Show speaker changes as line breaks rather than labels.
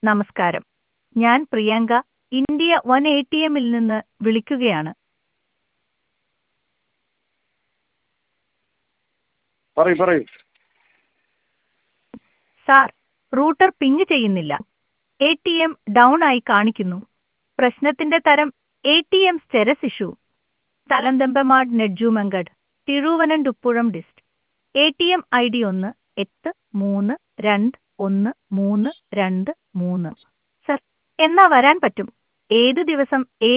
നമസ്കാരം. ഞാൻ Priyanka, India One A T എമ്മിൽ നിന്ന് വിളിക്കുകയാണ്.
പറയൂ പറയൂ.
സാർ, റൂട്ടർ പിങ് ചെയ്യുന്നില്ല. എ ടി എം ഡൗൺ ആയി കാണിക്കുന്നു. പ്രശ്നത്തിന്റെ തരം ATM സ്റ്റെരസ് ഇഷ്യൂ. തലന്തമ്പമാട് Nedumangad, Thiruvananthapuram dist. ATM ID 1832133. Sir, എന്നാ വരാൻ പറ്റും? ഏത് ദിവസം